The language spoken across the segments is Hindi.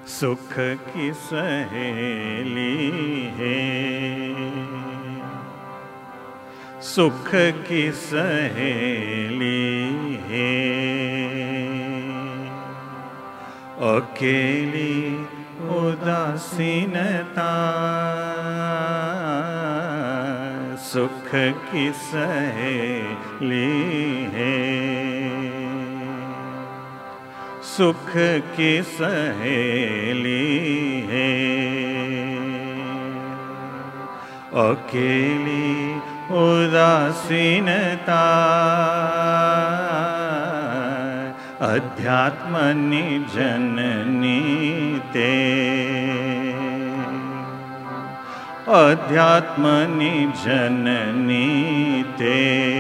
सुख की सहेली है, सुख की सहेली है, अकेली उदासीनता सुख की सहेली है, सुख की सहेली है, अकेली उदासीनता अध्यात्मनि जननी ते, अध्यात्मनि जननी ते,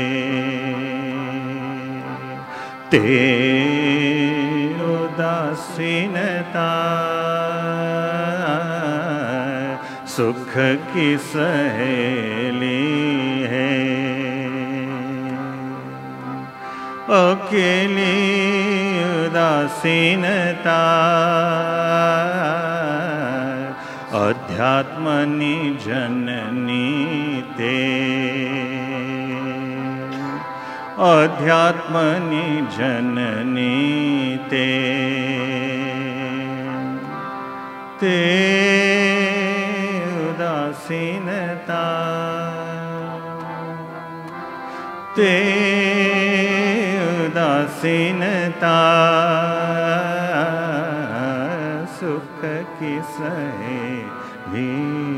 ते उदासीनता सुख की सहेली है, अकेली उदासीनता अध्यात्मनि जननी ते, अध्यात्मनि जननी ते, ते उदासीनता, ते उदासीनता सुख की सहेली